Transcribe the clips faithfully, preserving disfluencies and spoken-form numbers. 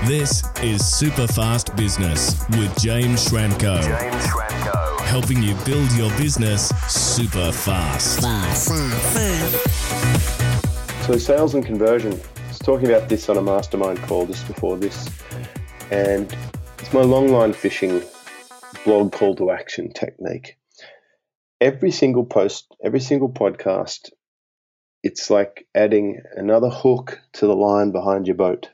This is Superfast Business with James Schramko. James Schramko. Helping you build your business super fast. Fast. So sales and conversion. I was talking about this on a mastermind call just before this. And it's my long line fishing blog call to action technique. Every single post, every single podcast, it's like adding another hook to the line behind your boat.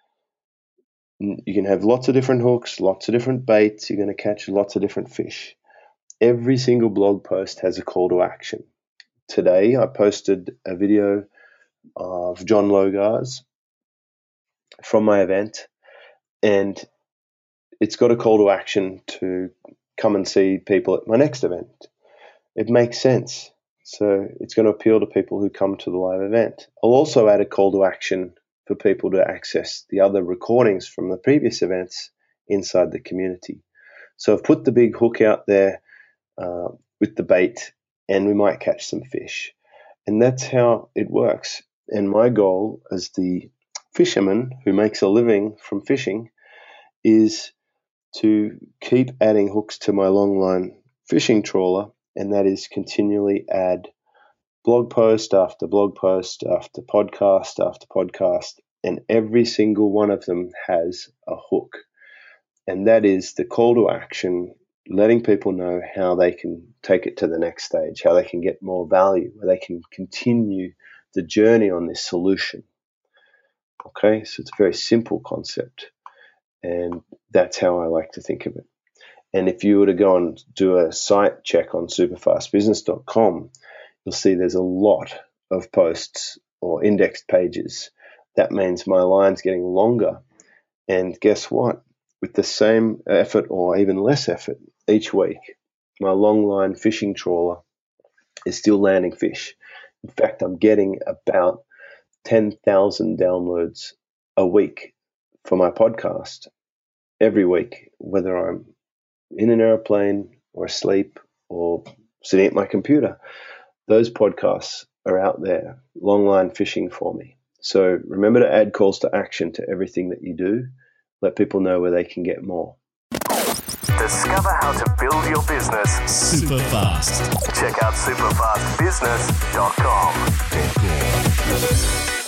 You can have lots of different hooks, lots of different baits. You're going to catch lots of different fish. Every single blog post has a call to action. Today, I posted a video of John Logar's from my event, and it's got a call to action to come and see people at my next event. It makes sense. So it's going to appeal to people who come to the live event. I'll also add a call to action for people to access the other recordings from the previous events inside the community. So I've put the big hook out there uh, with the bait, and we might catch some fish. And that's how it works. And my goal as the fisherman who makes a living from fishing is to keep adding hooks to my longline fishing trawler, and that is continually add blog post after blog post after podcast after podcast, and every single one of them has a hook. And that is the call to action, letting people know how they can take it to the next stage, how they can get more value, how they can continue the journey on this solution. Okay, so it's a very simple concept, and that's how I like to think of it. And if you were to go and do a site check on superfast business dot com, you'll see there's a lot of posts or indexed pages. That means my line's getting longer. And guess what? With the same effort or even less effort each week, my long line fishing trawler is still landing fish. In fact, I'm getting about ten thousand downloads a week for my podcast every week, whether I'm in an airplane or asleep or sitting at my computer. Those podcasts are out there, long line fishing for me. So remember to add calls to action to everything that you do. Let people know where they can get more. Discover how to build your business Super fast. Check out superfast business dot com.